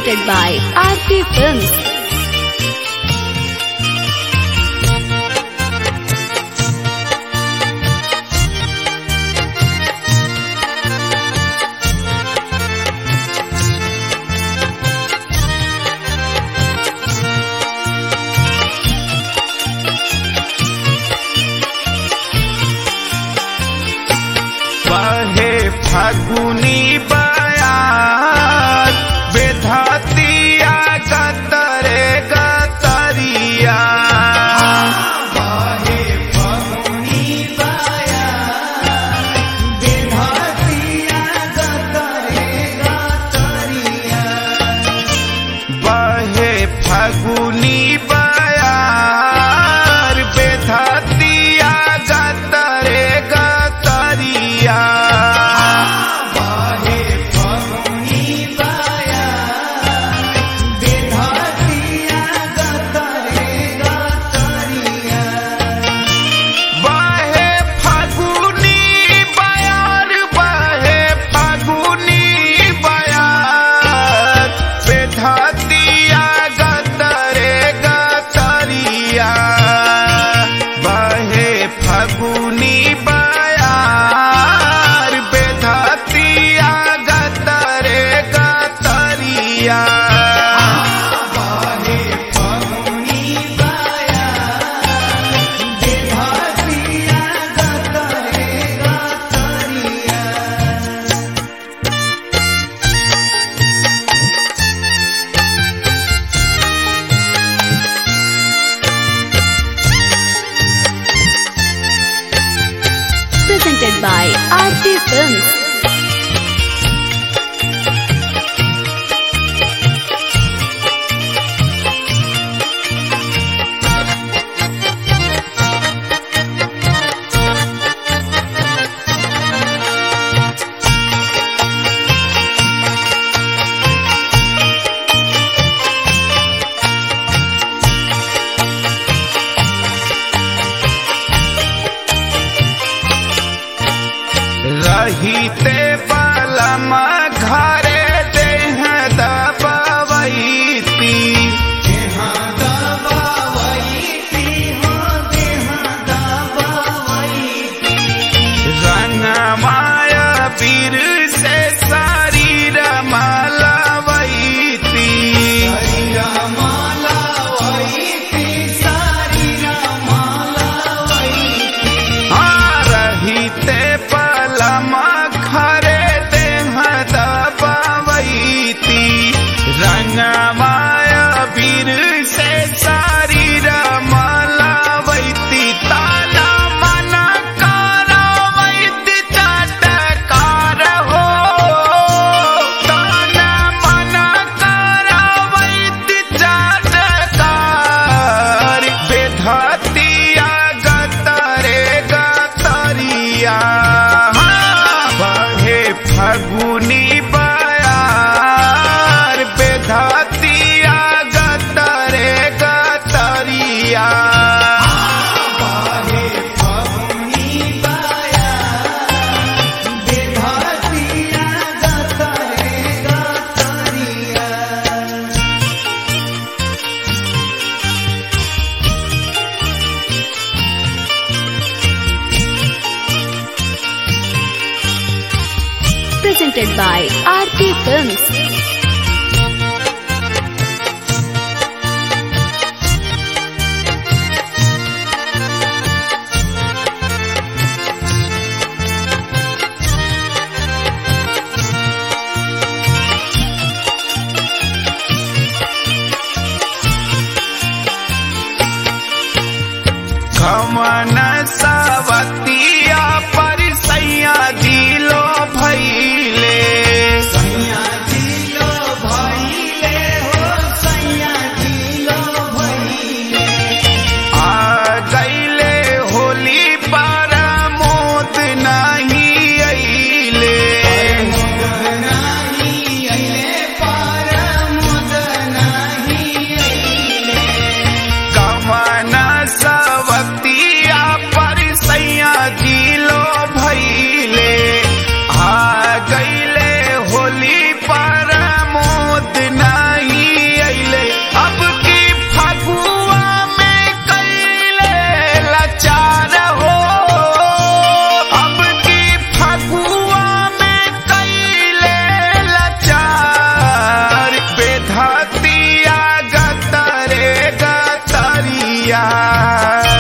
Presented by Aarti Films. बहे फागुनी बयार बेधातिया गतरे गतरिया बहे फागुनी बयार बेधातिया गतरे गतरिया बहे फागुनी बयार बेधातिया गतरे गतरिया Presented by Aarti Films. रहीते बलम घरे देह दबवैती रंगमाय पीर से शरीर मलवैती रहीते खरे देह दबवैती रंगमाय वीर से शरीर मलवैती ताना मना करवैती चटकार हो ताना मना करवैती चटकार बेधतिया गतरे गतरिया फागुनी बयार बेधातिया गतरे गतरिया फागुनी बयार बेधातिया गतरे गतरिया Presented by Aarti Films. कमन सवतिया पर सैया दिलो भैले आ गईले होली पर मोद नहीं अइले कमन सवतिया बा।